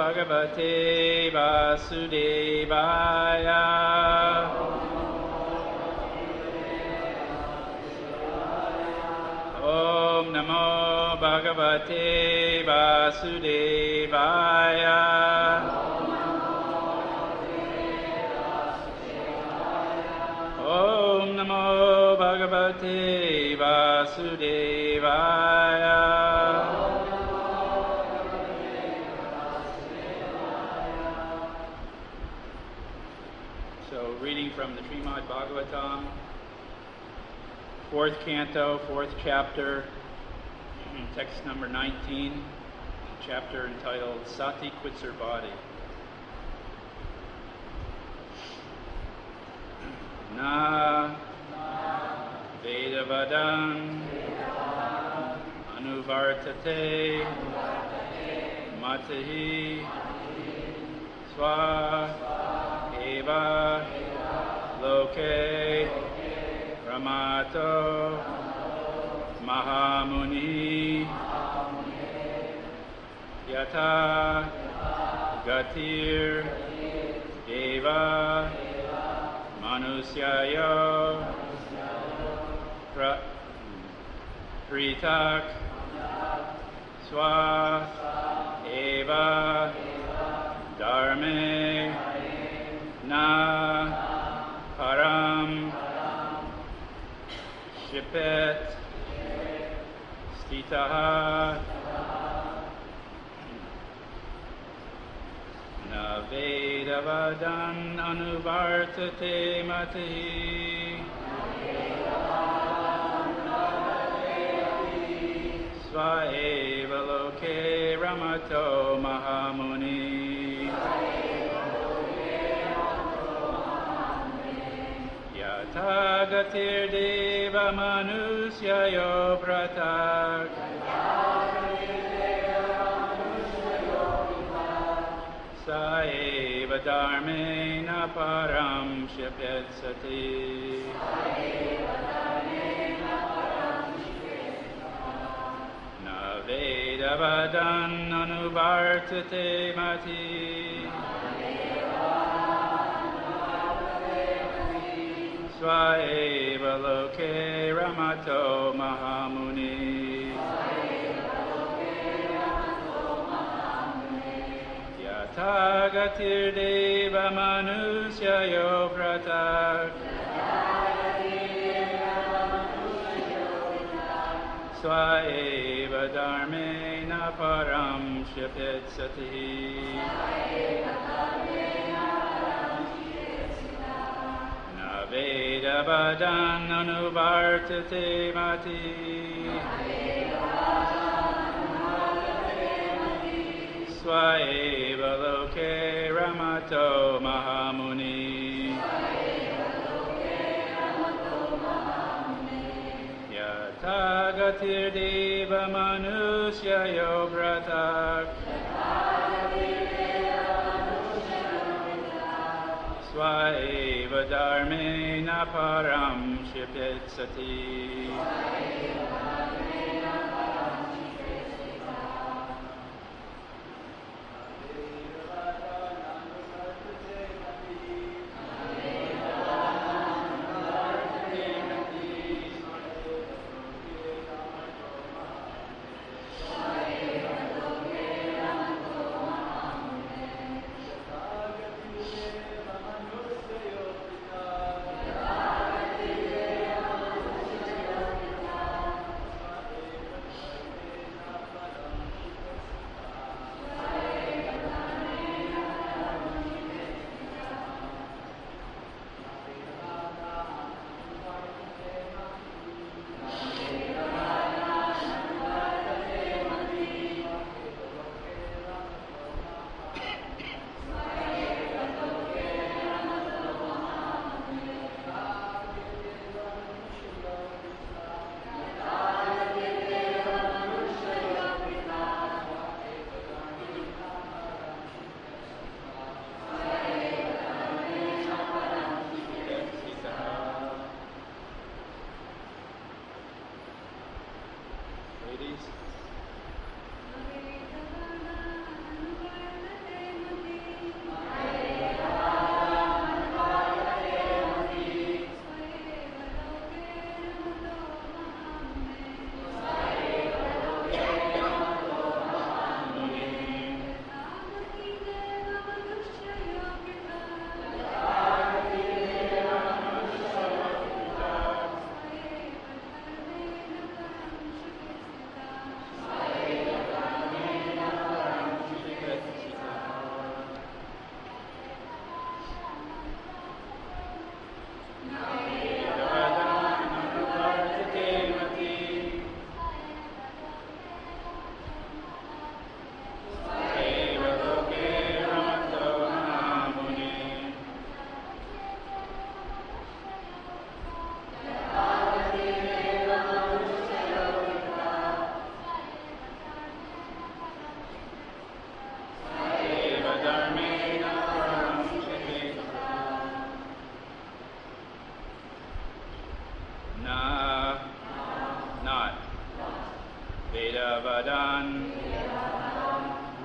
Bhagavate Vasudevaya. Om Namo Bhagavate Vasudevaya. Om Namo Bhagavate Vasudevaya. So, reading from the Srimad Bhagavatam, 4th canto, 4th chapter, text number 19, chapter entitled Sati Quits Her Body. Na Vedavadan Anuvartate Matahi Swa Eva Loke Ramato Mahamuni Yata Gatir Deva Manusyayo Pritak Swa Eva Dharme Na Param Shipet Stitaha Na Vedavadan Anuvartate Matahi Sva Eva Loke Ramato Mahamuni Yata Gatir Deva Manusyayo Pratak Saeva Dharmena Param Shipet Sati Na Vedavadan Anuvartate Mati Sva Eva Loke Ramato Mahamuni Tagatir Deva Manusyayo Pratak Swa Eva Dharmena Param Shipet Sati Na Vedavadan Anuvartate Mati Swa Eva Loke Ramato Mahamuni Yata Gatir Deva Manusyayo Pratak Swa Eva Dharmena Param Shipet Sati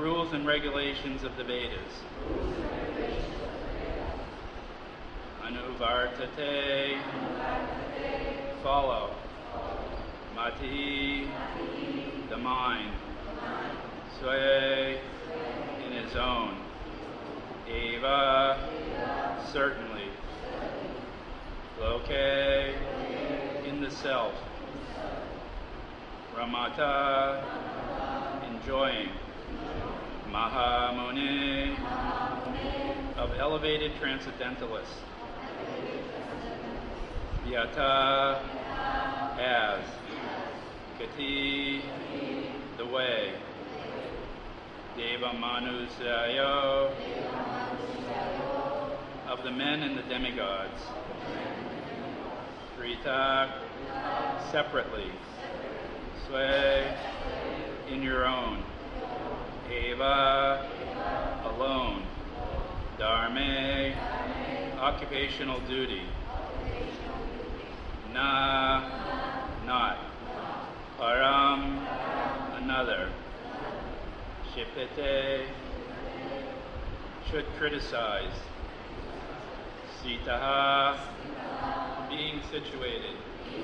rules and regulations of the Vedas. Anuvartate, follow. Mati, the mind. Sway, in his own. Eva, certainly. Loke, in the self. Ramata, enjoying. Mahamuni, of elevated transcendentalists. Yata, as. Gati, the way. Deva Manusayo, of the men and the demigods. Rita, separately. Sway, in your own. Eva, alone. Dharme, occupational duty. Na, not. Param, another. Shipete, should criticize. Sitaha, being situated.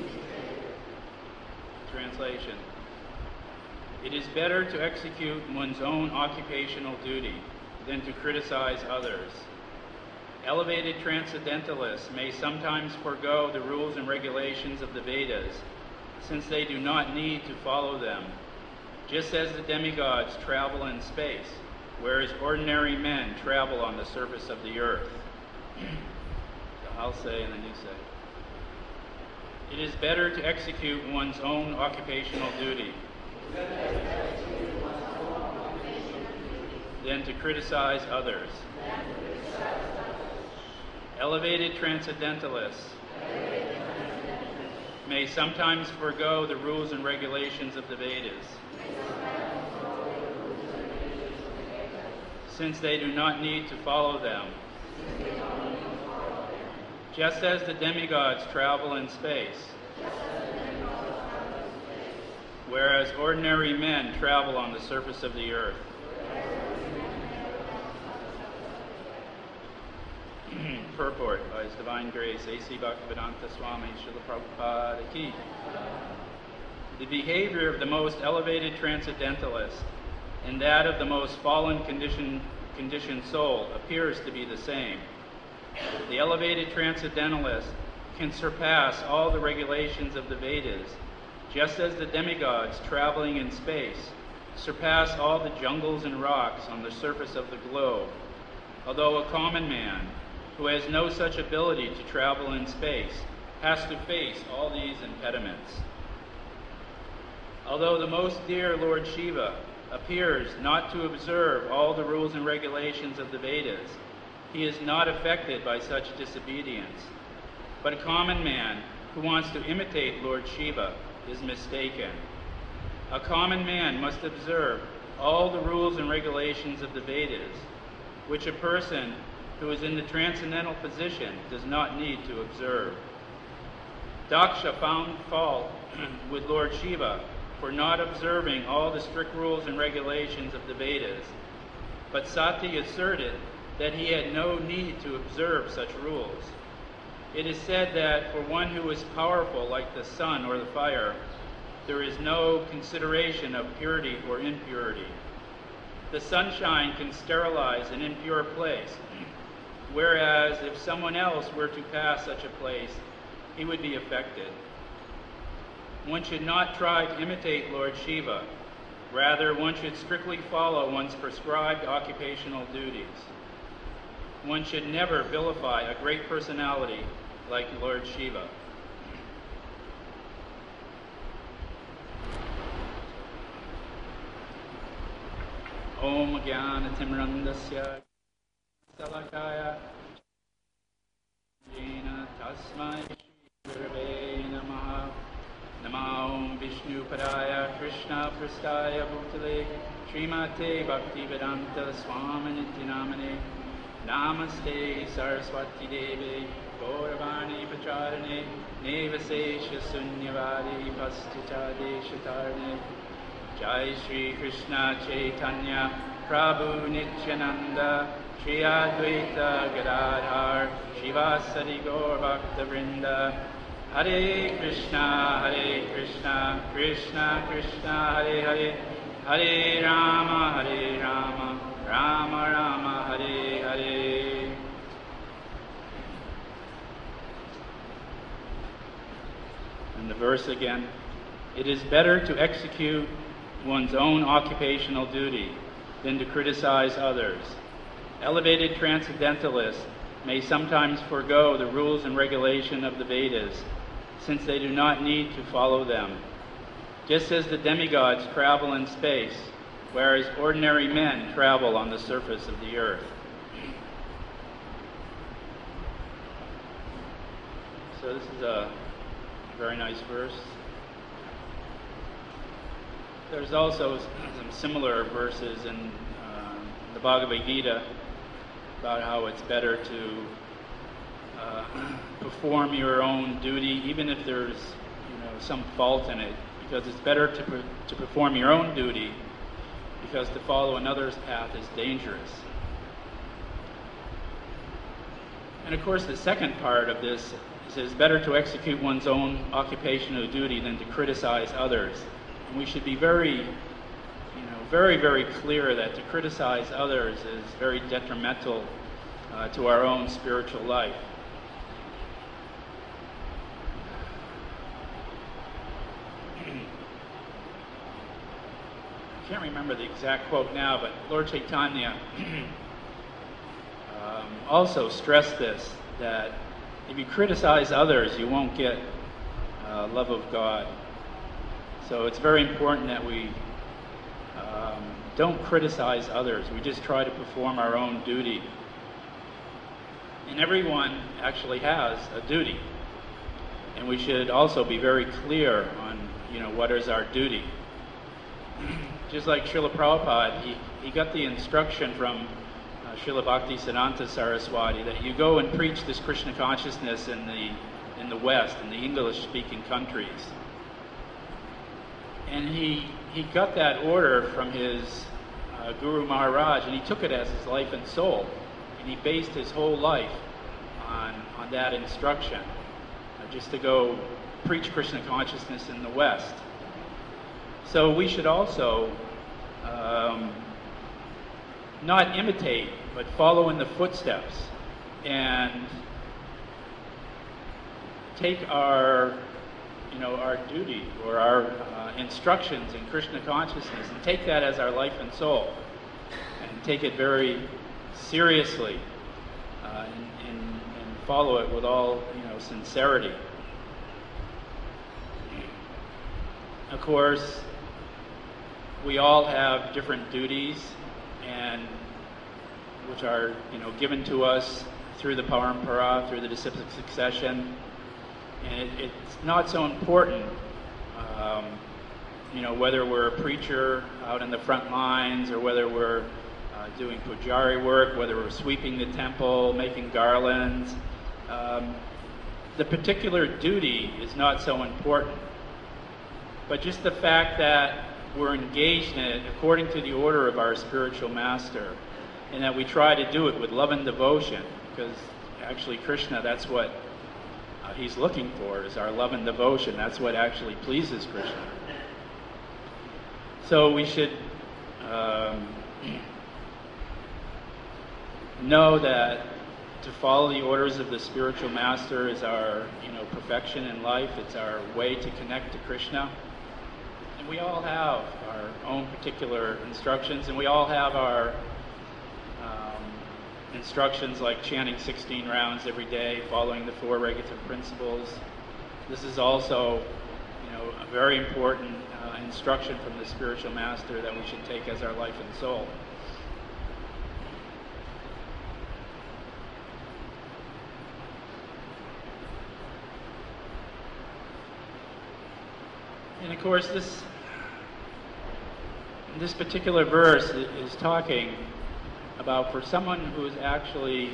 Translation. It is better to execute one's own occupational duty than to criticize others. Elevated transcendentalists may sometimes forego the rules and regulations of the Vedas, since they do not need to follow them, just as the demigods travel in space, whereas ordinary men travel on the surface of the earth. So I'll say and then you say. It is better to execute one's own occupational duty than to criticize others. Elevated transcendentalists may sometimes forego the rules and regulations of the Vedas, since they do not need to follow them. Just as the demigods travel in space, whereas ordinary men travel on the surface of the earth. Purport by His Divine Grace, A.C. Bhaktivedanta Swami Srila Prabhupada Ki. The behavior of the most elevated transcendentalist and that of the most fallen conditioned soul appears to be the same. The elevated transcendentalist can surpass all the regulations of the Vedas, just as the demigods traveling in space surpass all the jungles and rocks on the surface of the globe, although a common man who has no such ability to travel in space has to face all these impediments. Although the most dear Lord Shiva appears not to observe all the rules and regulations of the Vedas, he is not affected by such disobedience. But a common man who wants to imitate Lord Shiva is mistaken. A common man must observe all the rules and regulations of the Vedas, which a person who is in the transcendental position does not need to observe. Daksha found fault with Lord Shiva for not observing all the strict rules and regulations of the Vedas, but Sati asserted that he had no need to observe such rules. It is said that for one who is powerful like the sun or the fire, there is no consideration of purity or impurity. The sunshine can sterilize an impure place, whereas if someone else were to pass such a place, he would be affected. One should not try to imitate Lord Shiva. Rather, one should strictly follow one's prescribed occupational duties. One should never vilify a great personality like Lord Shiva. Om Jnana Timrandasya Salakaya Jena Tasmai Shri Namaha Namo Vishnu Padaya Krishna Prastaya Bhutale Srimate Bhaktivedanta Swami Nityanamane Namaste Saraswati Devi Gauravani Pacharane Nevasesha Sunyavadi Pastita Deshatarane Jai Shri Krishna Chaitanya Prabhu Nityananda, Shri Advaita Gadadhar, Shivasadi Gaur Bhaktavrinda, Hare Krishna, Krishna Krishna, Hare Hare, Hare Rama, Rama Rama, Hare Hare. And the verse again, it is better to execute one's own occupational duty than to criticize others. Elevated transcendentalists may sometimes forego the rules and regulation of the Vedas, since they do not need to follow them. Just as the demigods travel in space, whereas ordinary men travel on the surface of the earth. So this is a very nice verse. There's also some similar verses in the Bhagavad Gita about how it's better to perform your own duty, even if there's some fault in it, because it's better to perform your own duty, because to follow another's path is dangerous. And of course, the second part of this is it's better to execute one's own occupational duty than to criticize others. And we should be very clear that to criticize others is very detrimental to our own spiritual life. I can't remember the exact quote now, but Lord Chaitanya also stressed this, that if you criticize others, you won't get love of God. So it's very important that we don't criticize others. We just try to perform our own duty. And everyone actually has a duty. And we should also be very clear on, what is our duty. Just like Srila Prabhupada, he got the instruction from Srila Bhaktisiddhanta Saraswati that you go and preach this Krishna consciousness in the West, in the English-speaking countries. And he got that order from his Guru Maharaj, and he took it as his life and soul. And he based his whole life on that instruction, just to go preach Krishna consciousness in the West. So we should also not imitate, but follow in the footsteps and take our duty or our instructions in Krishna consciousness and take that as our life and soul, and take it very seriously and follow it with all sincerity. Of course, we all have different duties, and which are given to us through the parampara, through the disciplic succession. And it's not so important, whether we're a preacher out in the front lines, or whether we're doing pujari work, whether we're sweeping the temple, making garlands. The particular duty is not so important. But just the fact that we're engaged in it according to the order of our spiritual master, and that we try to do it with love and devotion, because actually Krishna, that's what he's looking for, is our love and devotion. That's what actually pleases Krishna. So we should know that to follow the orders of the spiritual master is our perfection in life. It's our way to connect to Krishna. And we all have our own particular instructions, and we all have our instructions like chanting 16 rounds every day, following the 4 regulative principles. This is also, a very important instruction from the spiritual master that we should take as our life and soul. And of course, this particular verse is talking about for someone who's actually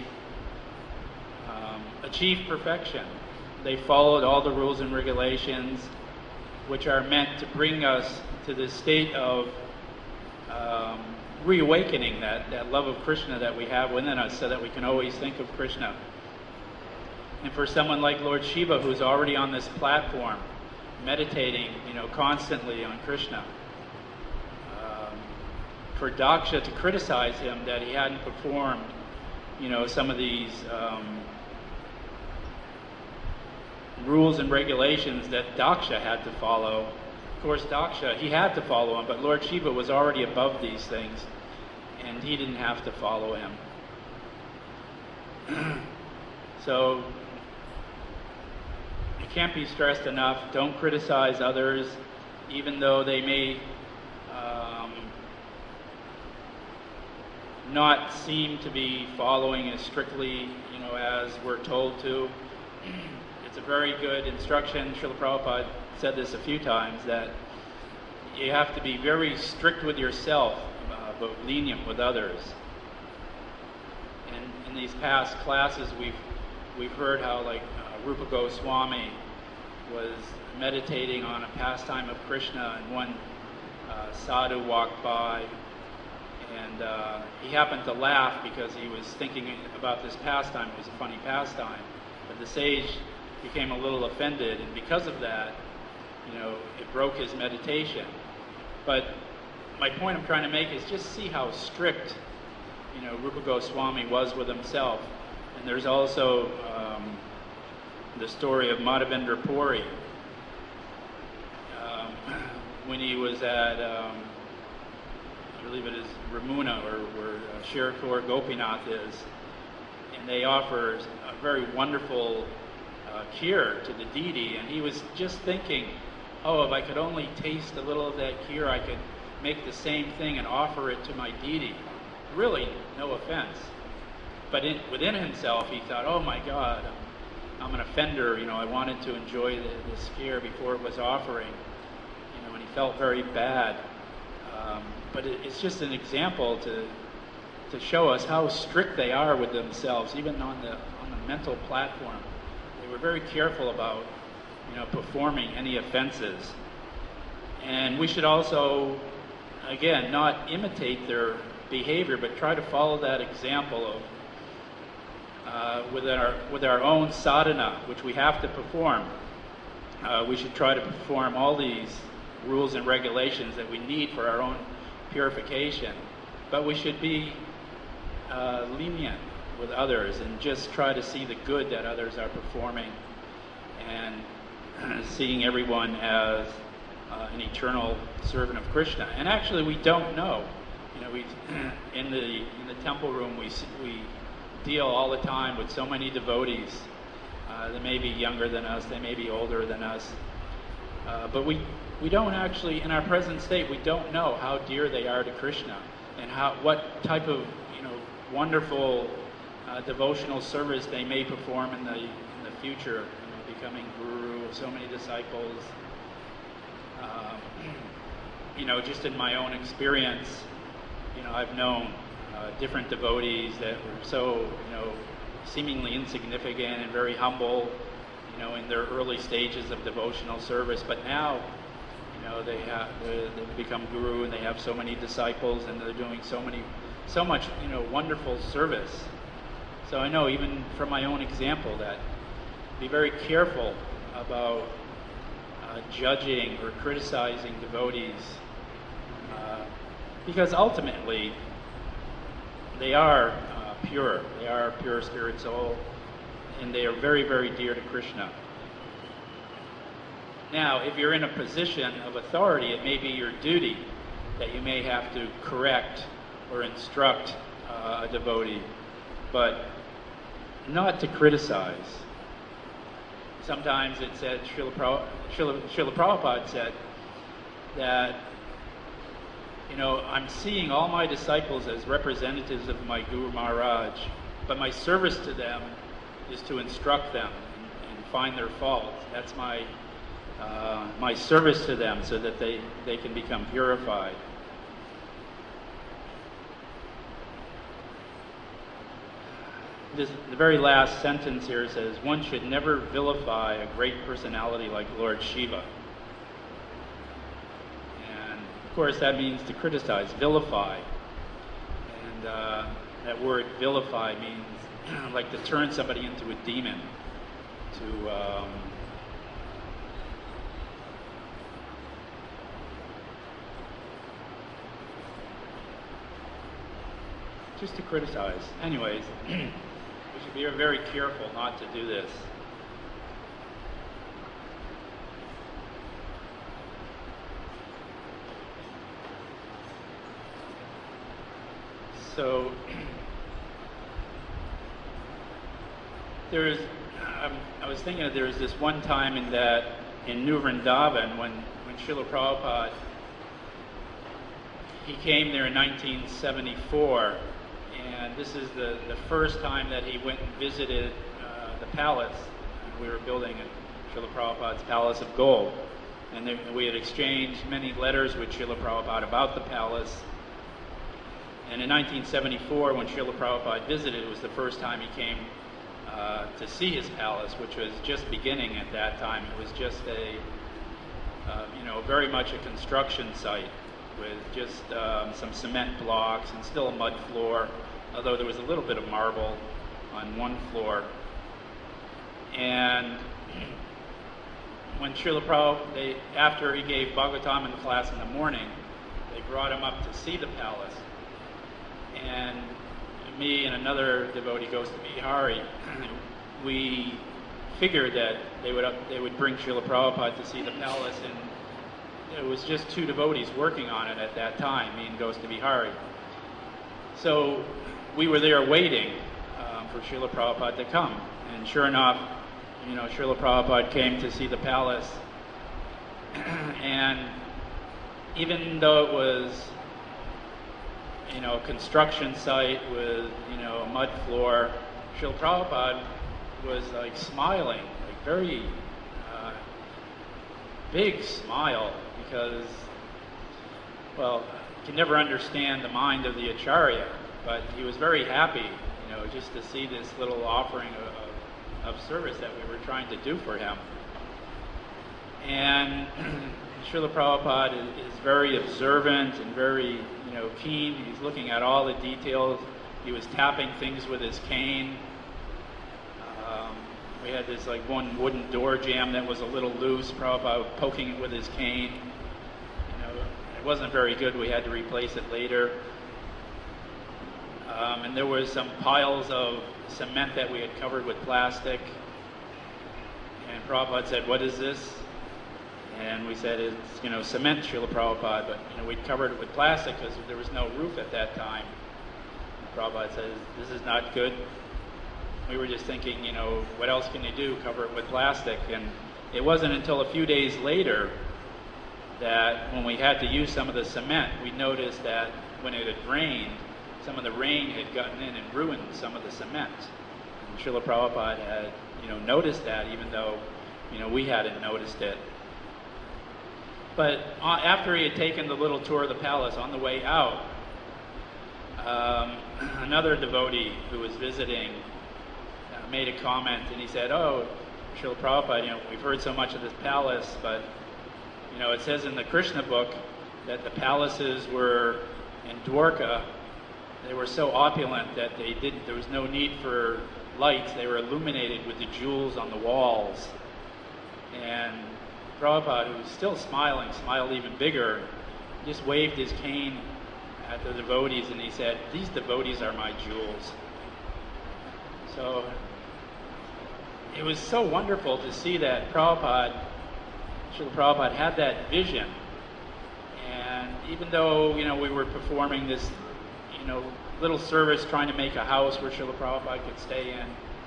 achieved perfection. They followed all the rules and regulations, which are meant to bring us to the state of reawakening that love of Krishna that we have within us so that we can always think of Krishna. And for someone like Lord Shiva, who's already on this platform, meditating, constantly on Krishna, for Daksha to criticize him that he hadn't performed, some of these rules and regulations that Daksha had to follow. Of course, Daksha, he had to follow him, but Lord Shiva was already above these things, and he didn't have to follow him. So, it can't be stressed enough. Don't criticize others, even though they may not seem to be following as strictly, as we're told to. It's a very good instruction. Srila Prabhupada said this a few times, that you have to be very strict with yourself, but lenient with others. And in these past classes, we've heard how, like, Rupa Goswami was meditating on a pastime of Krishna, and one sadhu walked by, and he happened to laugh because he was thinking about this pastime. It was a funny pastime, but the sage became a little offended, and because of that, it broke his meditation. But my point I'm trying to make is just see how strict, Rupa Goswami was with himself. And there's also the story of Madhavendra Puri. When he was at, I believe it is Ramuna, or where Shirakaur Gopinath is, and they offer a very wonderful kheer to the deity, and he was just thinking, if I could only taste a little of that kheer, I could make the same thing and offer it to my deity. Really, no offense. But within himself, he thought, oh my God, I'm an offender. I wanted to enjoy this kheer before it was offering. And he felt very bad. But it's just an example to show us how strict they are with themselves, even on the mental platform. They were very careful about, performing any offenses. And we should also, again, not imitate their behavior, but try to follow that example of with our own sadhana, which we have to perform. We should try to perform all these rules and regulations that we need for our own purification. But we should be lenient with others and just try to see the good that others are performing, and seeing everyone as an eternal servant of Krishna. And actually, we don't know. We in the temple room, we deal all the time with so many devotees. They may be younger than us, they may be older than us, but we don't actually, in our present state, we don't know how dear they are to Krishna, and what type of wonderful devotional service they may perform in the future, becoming guru of so many disciples. Just in my own experience, I've known different devotees that were so, seemingly insignificant and very humble, in their early stages of devotional service. But now, they've become guru, and they have so many disciples, and they're doing so much, wonderful service. So I know, even from my own example, that be very careful about judging or criticizing devotees, because ultimately they are pure. They are a pure spirit soul, and they are very, very dear to Krishna. Now, if you're in a position of authority, it may be your duty that you may have to correct or instruct a devotee, but not to criticize. Sometimes it said, Srila Prabhupada said that, I'm seeing all my disciples as representatives of my Guru Maharaj, but my service to them is to instruct them and find their faults. That's my service to them, so that they can become purified. The very last sentence here says, one should never vilify a great personality like Lord Shiva. And of course that means to criticize, vilify. that word vilify means like to turn somebody into a demon, to just to criticize. Anyways, we should be very careful not to do this. So I was thinking that there was this one time in New Vrindavan when Srila Prabhupada, he came there in 1974, and this is the first time that he went and visited the palace. We were building Srila Prabhupada's Palace of Gold, and we had exchanged many letters with Srila Prabhupada about the palace. And in 1974, when Srila Prabhupada visited, it was the first time he came to see his palace, which was just beginning at that time. It was just very much a construction site with just some cement blocks and still a mud floor, although there was a little bit of marble on one floor. And when Srila Prabhupada, after he gave Bhagavatam in the class in the morning, they brought him up to see the palace. And me and another devotee, Ghost of Bihari, we figured that they would bring Srila Prabhupada to see the palace, and it was just two devotees working on it at that time, me and Ghost of Bihari. So we were there waiting for Srila Prabhupada to come, and sure enough, Srila Prabhupada came to see the palace, and even though it was a construction site with, a mud floor, Srila Prabhupada was like smiling, like very big smile, because, well, you can never understand the mind of the Acharya, but he was very happy, just to see this little offering of service that we were trying to do for him. And Srila Prabhupada is very observant and very, keen. He's looking at all the details. He was tapping things with his cane. We had this one wooden door jamb that was a little loose. Prabhupada was poking it with his cane. It wasn't very good. We had to replace it later. And there was some piles of cement that we had covered with plastic. And Prabhupada said, "What is this?" And we said, "It's, cement, Srila Prabhupada." But, we'd covered it with plastic because there was no roof at that time. Prabhupada says, "This is not good." We were just thinking, what else can you do? Cover it with plastic. And it wasn't until a few days later that when we had to use some of the cement, we noticed that when it had rained, some of the rain had gotten in and ruined some of the cement. And Srila Prabhupada had, noticed that, even though, we hadn't noticed it. But after he had taken the little tour of the palace, on the way out, another devotee who was visiting made a comment, and he said, "Oh, Srila Prabhupada, we've heard so much of this palace, but it says in the Krishna book that the palaces were in Dwarka. They were so opulent that there was no need for lights. They were illuminated with the jewels on the walls." And Prabhupada, who was still smiling, smiled even bigger, just waved his cane at the devotees, and he said, "These devotees are my jewels." So it was so wonderful to see that Srila Prabhupada had that vision. And even though, we were performing this, little service trying to make a house where Srila Prabhupada could stay in,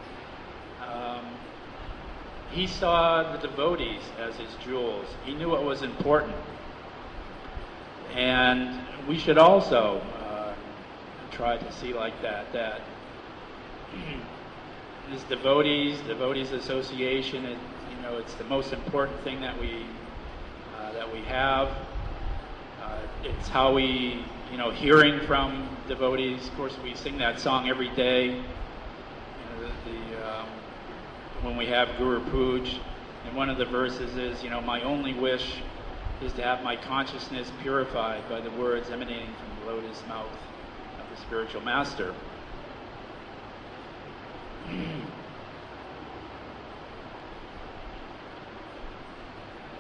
he saw the devotees as his jewels. He knew what was important. And we should also try to see like that this devotees association, it's the most important thing that we have. It's how we, hearing from devotees. Of course, we sing that song every day. When we have Guru Puj, and one of the verses is, "My only wish is to have my consciousness purified by the words emanating from the lotus mouth of the spiritual master."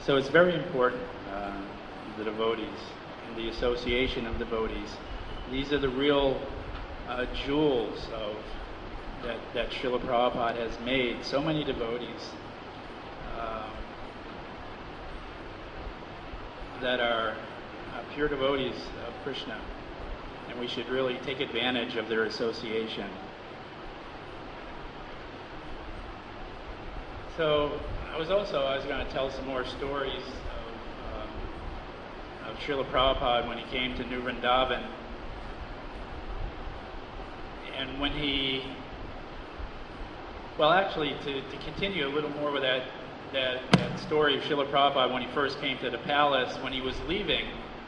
So it's very important, the devotees and the association of devotees. These are the real jewels of that Srila Prabhupada has made. So many devotees that are pure devotees of Krishna, and we should really take advantage of their association. So I was going to tell some more stories of Srila Prabhupada when he came to New Vrindavan. And when he, well, actually, to continue a little more with that story of Srila Prabhupada when he first came to the palace, when he was leaving,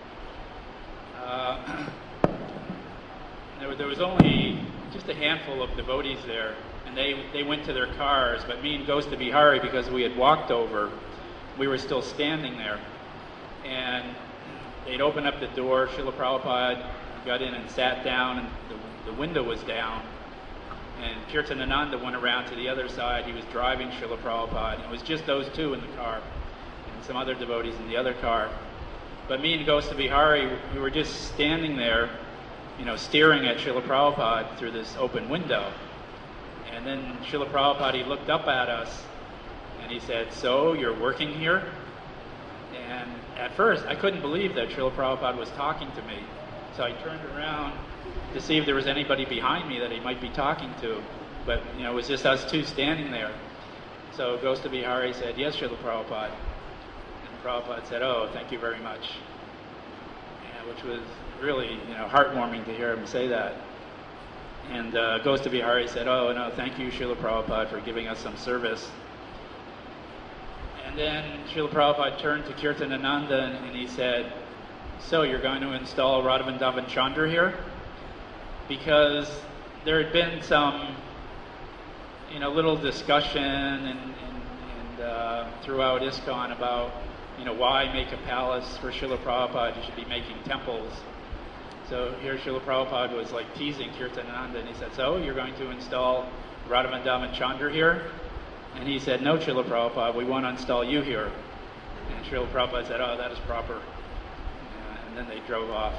there was only just a handful of devotees there, and they went to their cars, but me and Gosta Bihari, because we had walked over, we were still standing there. And they'd opened up the door, Srila Prabhupada got in and sat down, and the window was down. And Kirtanananda went around to the other side. He was driving Srila Prabhupada. And it was just those two in the car, and some other devotees in the other car. But me and Gosta Bihari, we were just standing there, staring at Srila Prabhupada through this open window. And then Srila Prabhupada, he looked up at us, and he said, "So, you're working here?" And at first, I couldn't believe that Srila Prabhupada was talking to me. So I turned around to see if there was anybody behind me that he might be talking to. But, it was just us two standing there. So Gosta Bihari said, "Yes, Srila Prabhupada." And Prabhupada said, "Oh, thank you very much." Which was really, heartwarming to hear him say that. And Gosta Bihari said, "Oh, no, thank you, Srila Prabhupada, for giving us some service." And then Srila Prabhupada turned to Kirtanananda and he said, "So you're going to install Radhavrindavan Chandra here?" Because there had been some, little discussion and throughout ISKCON about, why make a palace for Srila Prabhupada? You should be making temples. So here Srila Prabhupada was like teasing Kirtanananda, and he said, "So you're going to install Radhavrindavan Chandra here?" And he said, "No, Srila Prabhupada, we want to install you here." And Srila Prabhupada said, "Oh, that is proper." And then they drove off.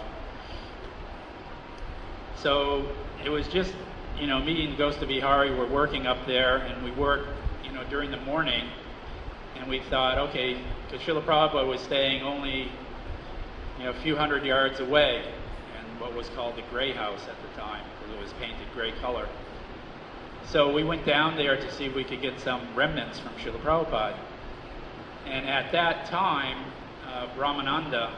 So it was just, me and Gosta Bihari were working up there, and we worked, during the morning, and we thought, okay, because Srila Prabhupada was staying only, a few hundred yards away, in what was called the Gray House at the time, because it was painted gray color. So we went down there to see if we could get some remnants from Srila Prabhupada. And at that time, Brahmananda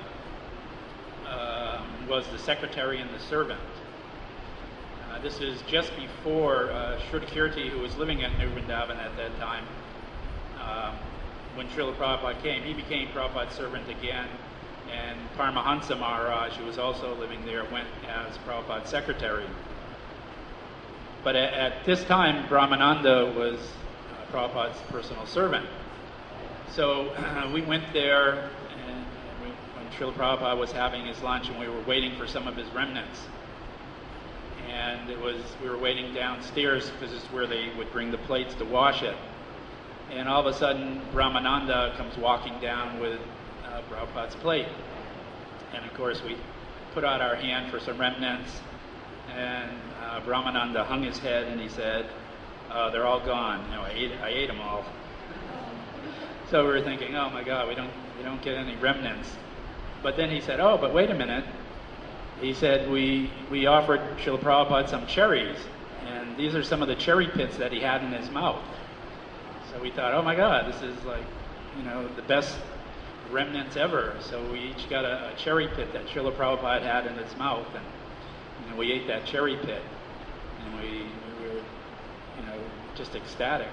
was the secretary and the servant. This is just before Shrutakirti, who was living at New Vrindavan at that time. When Srila Prabhupada came, he became Prabhupada's servant again, and Paramahansa Maharaj, who was also living there, went as Prabhupada's secretary. But at this time, Brahmananda was Prabhupada's personal servant. So we went there, and when Srila Prabhupada was having his lunch, and we were waiting for some of his remnants. And we were waiting downstairs because it's where they would bring the plates to wash it. And all of a sudden, Brahmananda comes walking down with Prabhupada's plate. And of course, we put out our hand for some remnants, and Brahmananda hung his head and he said, "They're all gone. I ate them all." So we were thinking, "Oh my God, we don't get any remnants." But then he said, "Oh, but wait a minute." He said, we offered Srila Prabhupada some cherries, and these are some of the cherry pits that he had in his mouth. So we thought, oh my God, this is like, the best remnants ever. So we each got a cherry pit that Srila Prabhupada had in his mouth, and we ate that cherry pit, and we were, just ecstatic.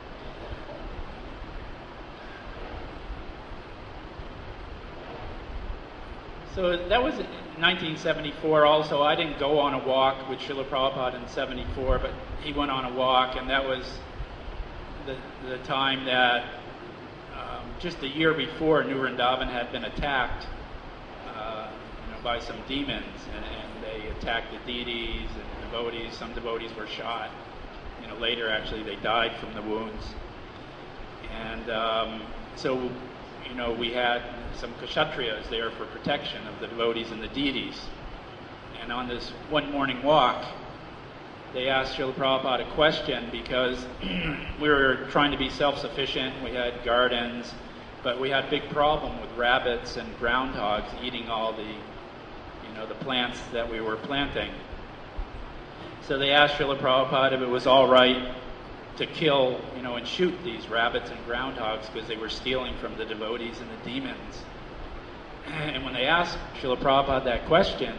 So that was 1974 also. I didn't go on a walk with Srila Prabhupada in 74, but he went on a walk, and that was the time that just the year before, New Vrindavan had been attacked by some demons, and they attacked the deities and devotees. Some devotees were shot. Later, actually, they died from the wounds. And so we had some kshatriyas there for protection of the devotees and the deities. And on this one morning walk, they asked Srila Prabhupada a question because we were trying to be self-sufficient. We had gardens, but we had a big problem with rabbits and groundhogs eating all the plants that we were planting. So they asked Srila Prabhupada if it was all right to kill, and shoot these rabbits and groundhogs because they were stealing from the devotees and the demons. And when they asked Srila Prabhupada that question,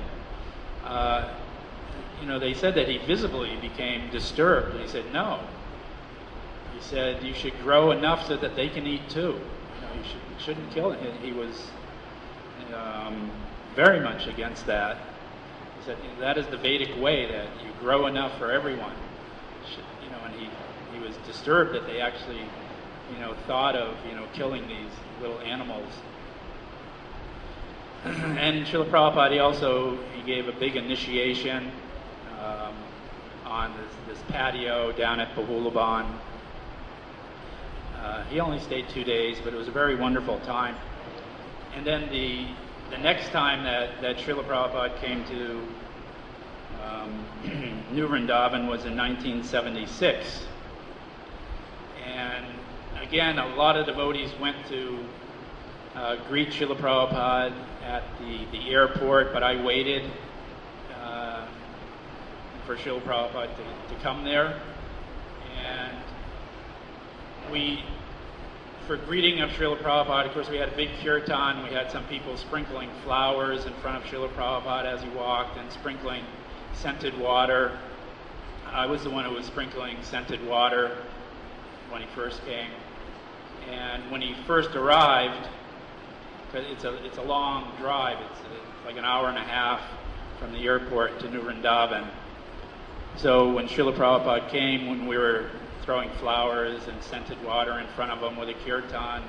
they said that he visibly became disturbed. And he said, no. He said, you should grow enough so that they can eat too. You shouldn't kill it. He was very much against that. He said, that is the Vedic way, that you grow enough for everyone. And he was disturbed that they actually, thought of, killing these little animals. And Srila Prabhupada, he gave a big initiation on this patio down at Bahulaban. He only stayed 2 days, but it was a very wonderful time. And then the next time that Srila Prabhupada came to New Vrindavan was in 1976. And again, a lot of devotees went to greet Srila Prabhupada at the airport, but I waited for Srila Prabhupada to come there. And for greeting of Srila Prabhupada, of course, we had a big kirtan. We had some people sprinkling flowers in front of Srila Prabhupada as he walked and sprinkling scented water. I was the one who was sprinkling scented water when he first came. And when he first arrived, because it's a long drive, it's like an hour and a half from the airport to New Vrindavan. So when Srila Prabhupada came, when we were throwing flowers and scented water in front of him with a kirtan,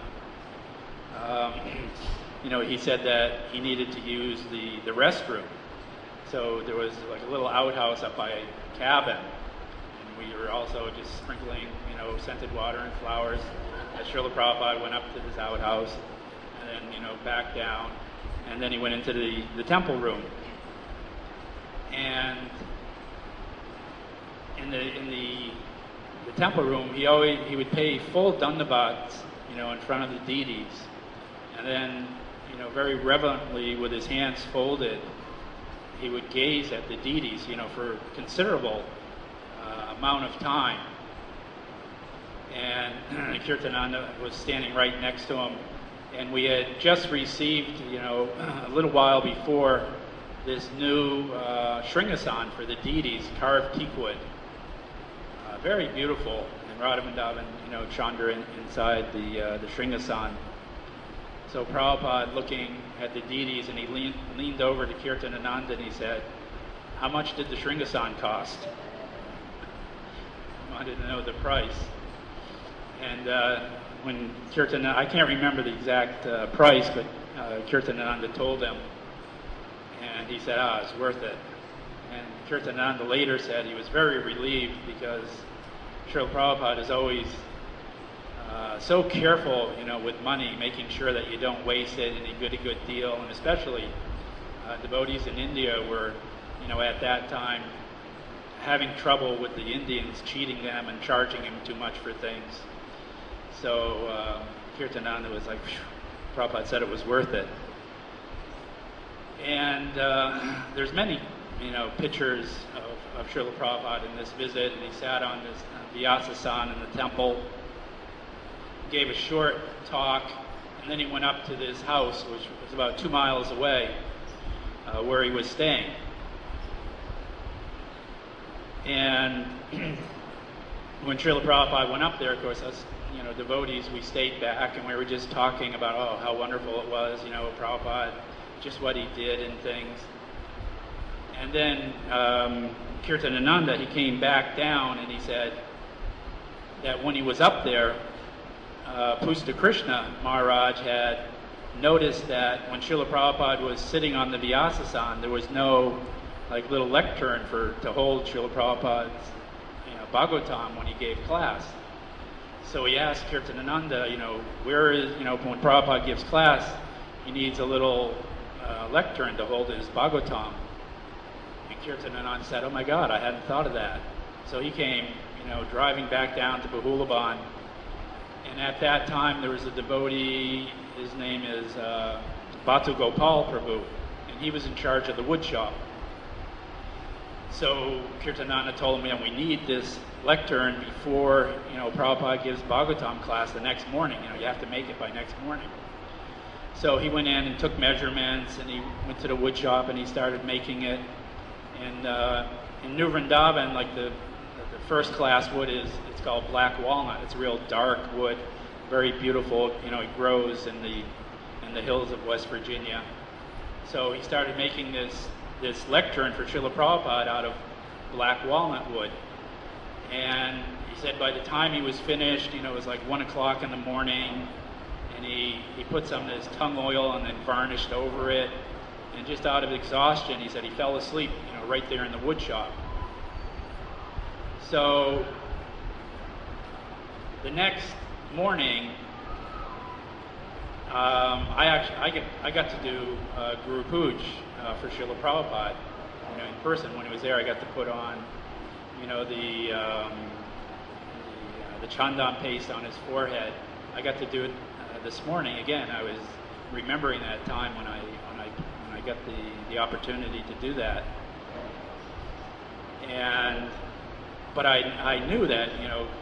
he said that he needed to use the restroom. So there was like a little outhouse up by a cabin, and we were also just sprinkling, scented water and flowers as Srila Prabhupada went up to this outhouse, and then, back down, and then he went into the temple room. And in the temple room, he would pay full dandavats, in front of the deities, and then, very reverently with his hands folded, he would gaze at the deities, for a considerable amount of time. And Kirtananda was standing right next to him, and we had just received, a little while before, this new Shringasan for the deities, carved teakwood. Very beautiful in Radha Vrindavan, Chandra inside the Shringasan. So Prabhupada looking at the deities, and he leaned over to Kirtanananda and he said, how much did the Shringasan cost? He wanted to know the price. And when Kirtanananda, I can't remember the exact price, but Kirtanananda told him, and he said, it's worth it. And Kirtanananda later said he was very relieved because Srila Prabhupada is always so careful, with money, making sure that you don't waste it and you get a good deal. And especially devotees in India were, at that time having trouble with the Indians cheating them and charging them too much for things. So Kirtananda was like, Prabhupada said it was worth it. And there's many, pictures of Srila Prabhupada in this visit, and he sat on this Vyasasan in the temple, gave a short talk, and then he went up to this house, which was about 2 miles away, where he was staying. And when Srila Prabhupada went up there, of course, us, devotees, we stayed back, and we were just talking about, how wonderful it was, Prabhupada, just what he did and things. And then Kirtanananda, he came back down, and he said that when he was up there, Pusta Krishna Maharaj had noticed that when Srila Prabhupada was sitting on the Vyasasan, there was no little lectern to hold Srila Prabhupada's Bhagavatam when he gave class. So he asked Kirtanananda, where is, when Prabhupada gives class, he needs a little lectern to hold his Bhagavatam. And Kirtanananda said, oh my God, I hadn't thought of that. So he came, driving back down to Bahulaban. And at that time, there was a devotee, his name is Bhatu Gopal Prabhu, and he was in charge of the wood shop. So Kirtanananda told him, we need this lectern before, Prabhupada gives Bhagavatam class the next morning. You have to make it by next morning. So he went in and took measurements, and he went to the wood shop and he started making it. And in New Vrindavan, like the first class wood it's called black walnut. It's a real dark wood, very beautiful. It grows in the hills of West Virginia. So he started making this lectern for Srila Prabhupada out of black walnut wood. And he said by the time he was finished, it was like 1 o'clock in the morning, and he put some of his tongue oil and then varnished over it. And just out of exhaustion, he said he fell asleep, right there in the wood shop. So the next morning, I got to do Guru Puj for Srila Prabhupada. In person, when he was there, I got to put on, the chandan paste on his forehead. I got to do it this morning again. I was remembering that time when I got the opportunity to do that. But I knew that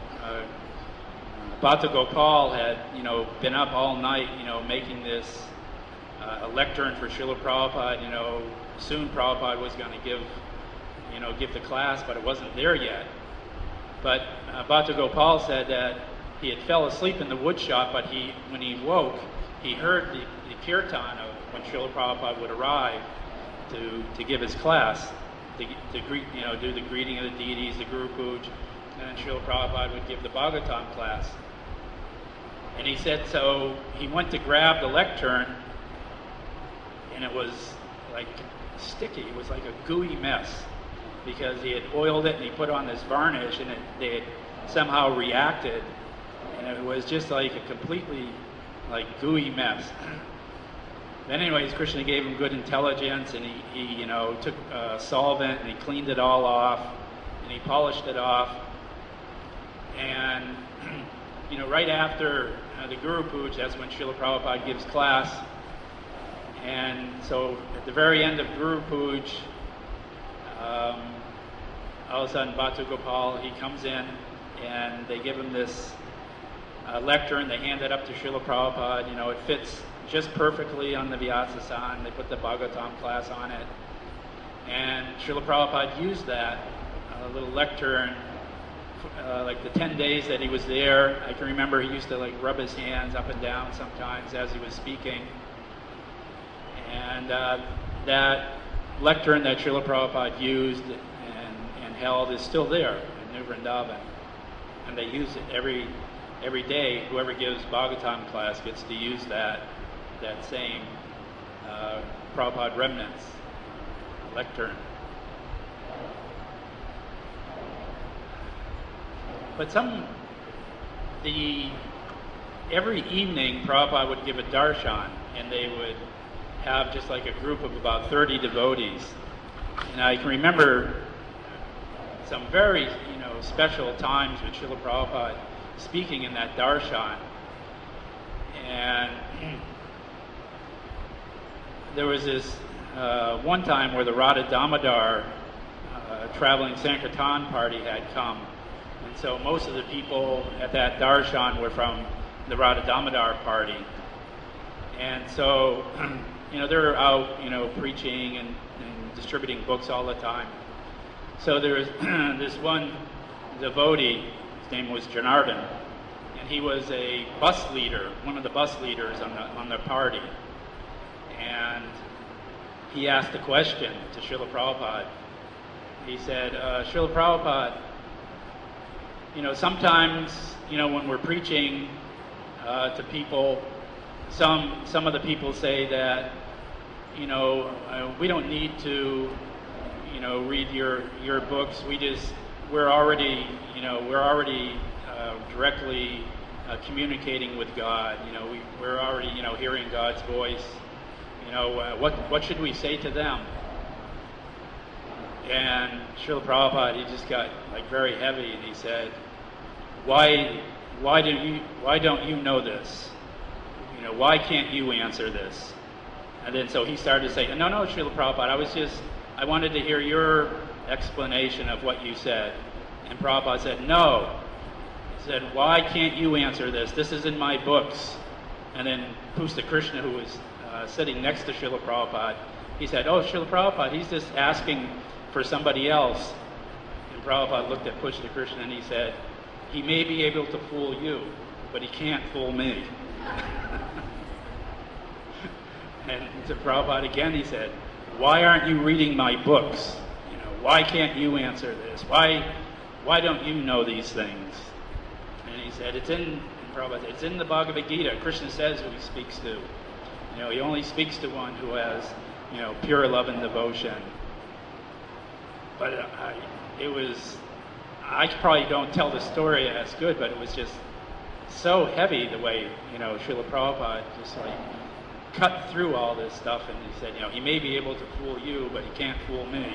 Bhata Gopal had been up all night making this a lectern for Srila Prabhupada. Soon Prabhupada was going to give the class, but it wasn't there yet. But Bhata Gopal said that he had fell asleep in the wood shop, but when he woke, he heard the kirtan of when Srila Prabhupada would arrive to give his class, to greet, do the greeting of the deities, the Guru Puj, and then Srila Prabhupada would give the Bhagavatam class. And he said, so he went to grab the lectern, and it was like sticky. It was like a gooey mess, because he had oiled it and he put on this varnish, and they had somehow reacted, and it was just like a completely gooey mess. Then anyways, Krishna gave him good intelligence, and he took solvent and he cleaned it all off, and he polished it off. And right after the Guru Puj, that's when Srila Prabhupada gives class. And so at the very end of Guru Puj, all of a sudden Bhatu Gopal, he comes in, and they give him this lectern. They hand it up to Srila Prabhupada. It fits just perfectly on the Vyasa-san. They put the Bhagavatam class on it. And Srila Prabhupada used that little lectern like the 10 days that he was there. I can remember he used to rub his hands up and down sometimes as he was speaking. And that lectern that Srila Prabhupada used and held is still there in New Vrindavan. And they use it every day. Whoever gives Bhagavatam class gets to use that same Prabhupada remnants lectern. But every evening Prabhupada would give a darshan, and they would have just like a group of about 30 devotees. And I can remember some very special times with Srila Prabhupada speaking in that darshan. And there was this one time where the Radha Damodar traveling Sankirtan party had come. And so most of the people at that darshan were from the Radha Damodar party. And so, they're out, preaching and distributing books all the time. So there was this one devotee, his name was Janardhan, and he was a bus leader, one of the bus leaders on the party. And he asked a question to Srila Prabhupada. He said, Srila Prabhupada, sometimes, when we're preaching to people, some of the people say that, we don't need to, read your books. We're already directly communicating with God. We're already, hearing God's voice. What should we say to them? And Srila Prabhupada, he just got very heavy, and he said, why don't you know this? Why can't you answer this? And then so he started to say, no, Srila Prabhupada, I wanted to hear your explanation of what you said. And Prabhupada said, no. He said, why can't you answer this? This is in my books. And then Pusta Krishna, who was sitting next to Srila Prabhupada, he said, oh, Srila Prabhupada, he's just asking for somebody else. And Prabhupada looked at Pusta Krishna and he said, he may be able to fool you, but he can't fool me. And to Prabhupada again, he said, why aren't you reading my books? Why can't you answer this? Why don't you know these things? And he said, it's in the Bhagavad Gita. Krishna says who he speaks to. He only speaks to one who has, pure love and devotion. But I probably don't tell the story as good, but it was just so heavy the way, Srila Prabhupada just cut through all this stuff, and he said, he may be able to fool you, but he can't fool me.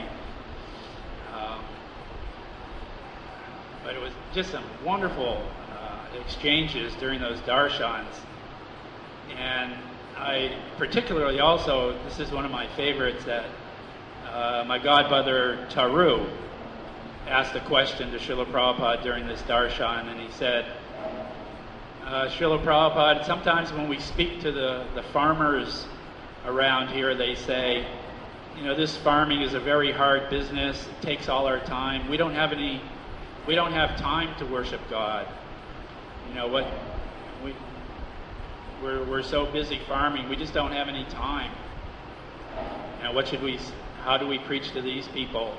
But it was just some wonderful exchanges during those darshans. And I particularly also, this is one of my favorites, that my godmother Taru asked a question to Srila Prabhupada during this darshan, and he said, Srila Prabhupada, sometimes when we speak to the farmers around here, they say, this farming is a very hard business. It takes all our time. We don't have time to worship God. We're so busy farming, we just don't have any time. How do we preach to these people?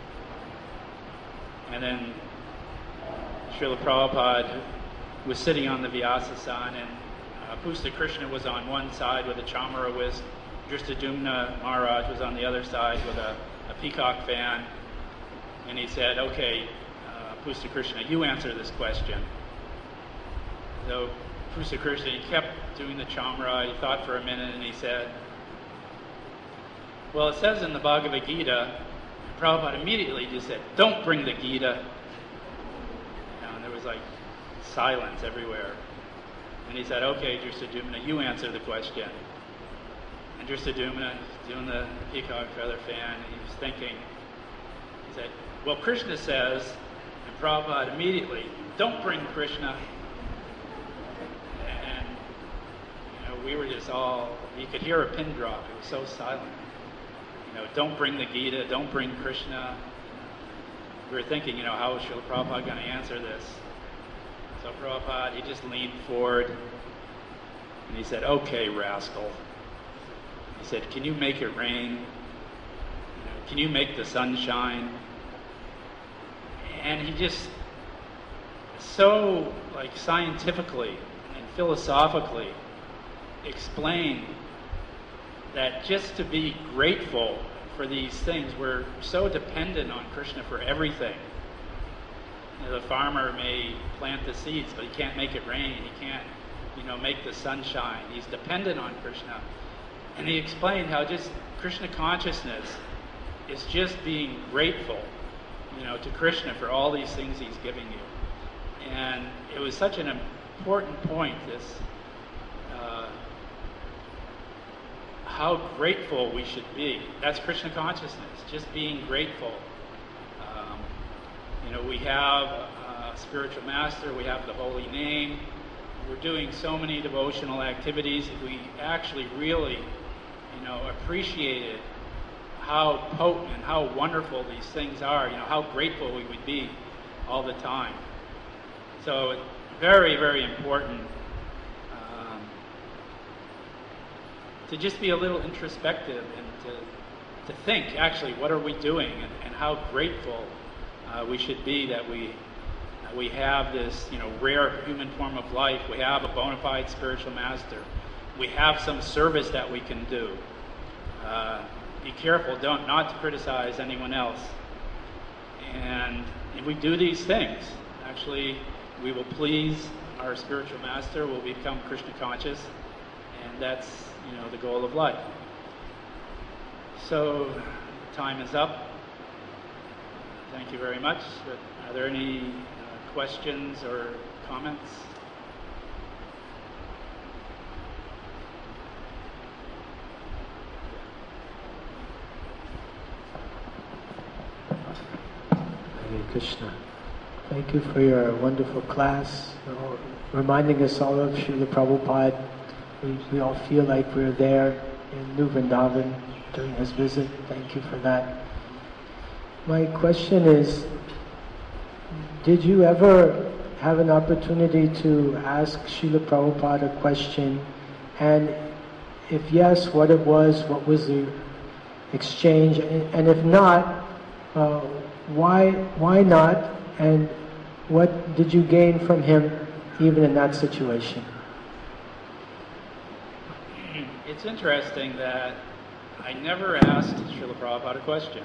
And then Srila Prabhupada was sitting on the Vyasasana, and Pusta Krishna was on one side with a chamara whisk. Dristadumna Maharaj was on the other side with a peacock fan. And he said, okay, Pusta Krishna, you answer this question. So Pusta Krishna, he kept doing the chamara. He thought for a minute, and he said, well, it says in the Bhagavad Gita, Prabhupada immediately just said, don't bring the Gita. And there was silence everywhere. And he said, okay, Dristadumna, you answer the question. And Dristadumna, doing the peacock feather fan, he was thinking, he said, well, Krishna says, and Prabhupada immediately, don't bring Krishna. And, we were just all, you could hear a pin drop. It was so silent. Don't bring the Gita, don't bring Krishna. We were thinking, how is Srila Prabhupada going to answer this? So Prabhupada, he just leaned forward and he said, okay, rascal. He said, can you make it rain? Can you make the sun shine? And he just so scientifically and philosophically explained that just to be grateful for these things, we're so dependent on Krishna for everything. The farmer may plant the seeds, but he can't make it rain. He can't, make the sun shine. He's dependent on Krishna. And he explained how just Krishna consciousness is just being grateful, to Krishna for all these things he's giving you. And it was such an important point, this how grateful we should be. That's Krishna consciousness, just being grateful. We have a spiritual master, we have the holy name, we're doing so many devotional activities. If we actually really, appreciated how potent and how wonderful these things are, how grateful we would be all the time. So it's very, very important to just be a little introspective and to think, actually, what are we doing, and how grateful we should be that we have this, rare human form of life. We have a bona fide spiritual master. We have some service that we can do. Be careful, not to criticize anyone else. And we do these things. Actually, we will please our spiritual master, we'll become Krishna conscious, and that's, the goal of life. So, time is up. Thank you very much. Are there any questions or comments? Hare Krishna. Thank you for your wonderful class, reminding us all of Srila Prabhupada. We all feel like we're there in New Vrindavan during his visit. Thank you for that. My question is, did you ever have an opportunity to ask Srila Prabhupada a question? And if yes, what it was? What was the exchange? And if not, why not? And what did you gain from him even in that situation? It's interesting that I never asked Srila Prabhupada a question.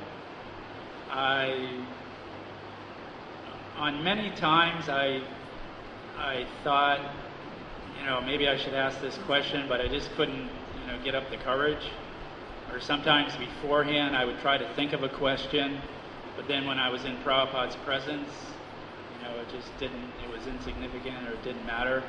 On many times I thought, maybe I should ask this question, but I just couldn't, get up the courage. Or sometimes beforehand I would try to think of a question, but then when I was in Prabhupada's presence, it was insignificant or it didn't matter.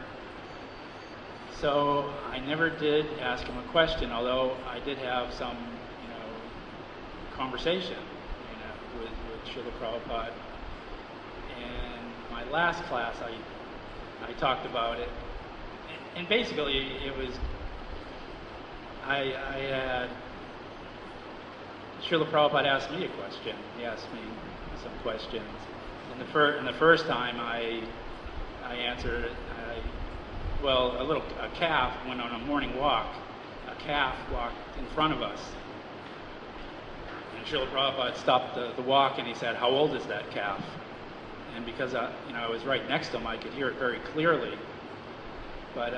So I never did ask him a question, although I did have some, conversation, with Srila Prabhupada. And my last class, I talked about it, and basically it was, I had, Srila Prabhupada asked me a question. He asked me some questions. And the first time I answered it, a calf went on a morning walk. A calf walked in front of us. And Srila Prabhupada stopped the walk and he said, "How old is that calf?" And because I was right next to him, I could hear it very clearly. But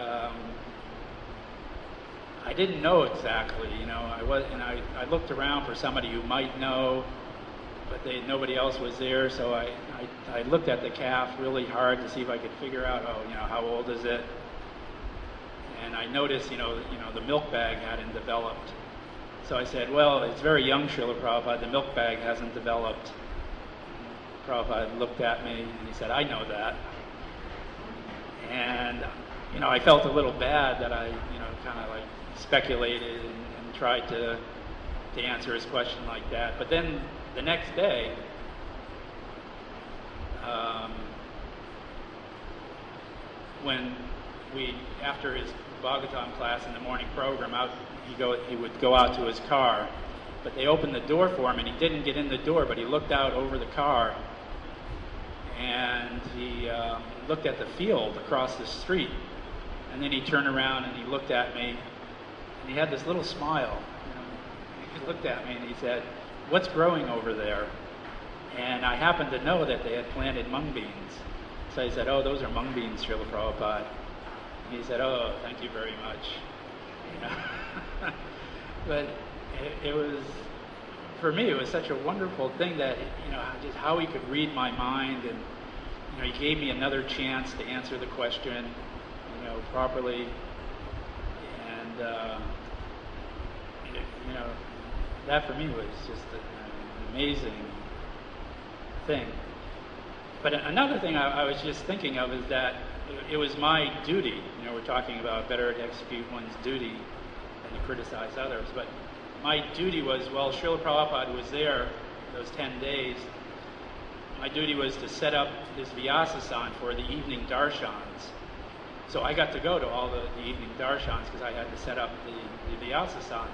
I didn't know exactly, I looked around for somebody who might know, but nobody else was there, so I looked at the calf really hard to see if I could figure out, how old is it? And I noticed, the milk bag hadn't developed. So I said, "Well, it's very young, Srila Prabhupada, the milk bag hasn't developed." And Prabhupada looked at me and he said, "I know that." And, I felt a little bad that I, kind of like speculated and tried to answer his question like that. But then the next day, when after his Bhagavatam class in the morning program, he would go out to his car, but they opened the door for him and he didn't get in the door, but he looked out over the car and he looked at the field across the street, and then he turned around and he looked at me and he had this little smile. He looked at me and he said, "What's growing over there?" And I happened to know that they had planted mung beans. So I said, "Oh, those are mung beans, Srila Prabhupada." And he said, "Oh, thank you very much." But it was, for me, it was such a wonderful thing that, just how he could read my mind, and, he gave me another chance to answer the question, properly. And, that for me was just an amazing thing. But another thing I was just thinking of is that it was my duty, we're talking about better to execute one's duty than to criticize others, but my duty was, while Srila Prabhupada was there those 10 days, my duty was to set up this Vyasa-san for the evening darshans. So I got to go to all the evening darshans because I had to set up the Vyasa-san.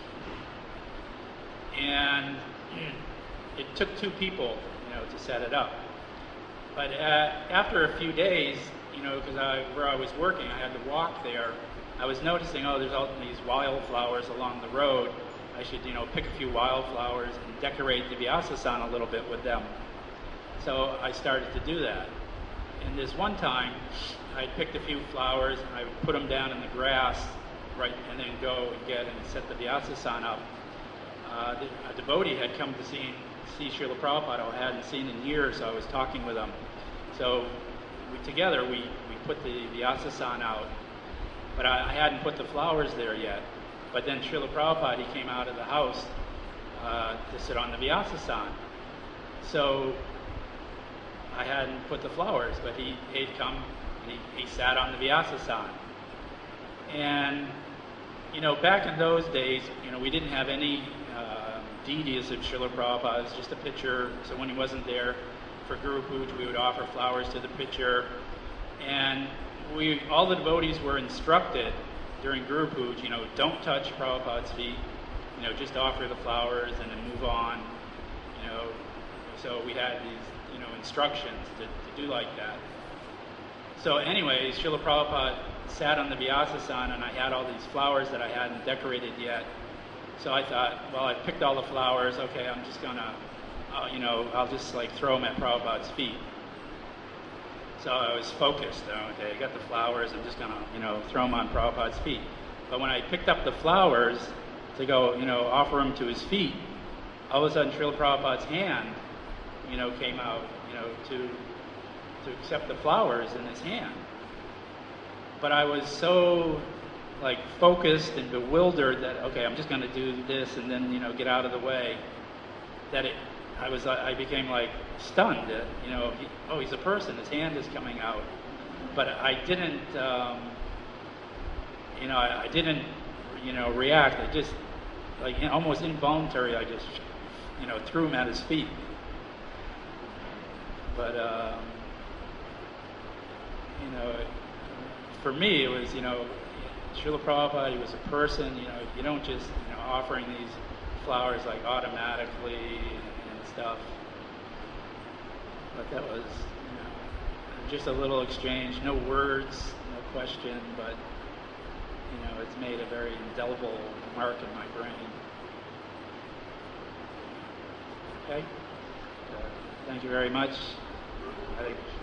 And it took 2 people, to set it up. But after a few days, because where I was working, I had to walk there. I was noticing, there's all these wildflowers along the road. I should, pick a few wildflowers and decorate the Vyasa-san a little bit with them. So I started to do that. And this one time, I picked a few flowers and I would put them down in the grass, right, and then go and get and set the Vyasa-san up. A devotee had come to see Srila Prabhupada, I hadn't seen in years, so I was talking with him. So together we put the Vyasa-san out, but I hadn't put the flowers there yet. But then Srila Prabhupada, he came out of the house to sit on the Vyasa-san. So I hadn't put the flowers, but he'd come and he sat on the Vyasa-san. And, back in those days, we didn't have any deities of Srila Prabhupada. It was just a picture. So when he wasn't there for Guru Puja, we would offer flowers to the picture. And all the devotees were instructed during Guru Puja, don't touch Prabhupada's feet, just offer the flowers and then move on, So we had these, instructions to do like that. So anyways, Srila Prabhupada sat on the Vyasa-san, and I had all these flowers that I hadn't decorated yet. So I thought, well, I picked all the flowers. Okay, I'm just gonna, I'll just throw them at Prabhupada's feet. So I was focused. Okay, I got the flowers. I'm just gonna, throw them on Prabhupada's feet. But when I picked up the flowers to go, offer them to his feet, all of a sudden Srila Prabhupada's hand, came out, to accept the flowers in his hand. But I was so focused and bewildered that, okay, I'm just going to do this and then, get out of the way, that I became stunned that, he's a person, his hand is coming out. But I didn't, I didn't, react. I just, almost involuntary, I just, threw him at his feet. But, for me, it was, Srila Prabhupada, he was a person, you don't just, offering these flowers automatically and stuff. But that was, just a little exchange, no words, no question, but, it's made a very indelible mark in my brain. Okay? Thank you very much. I think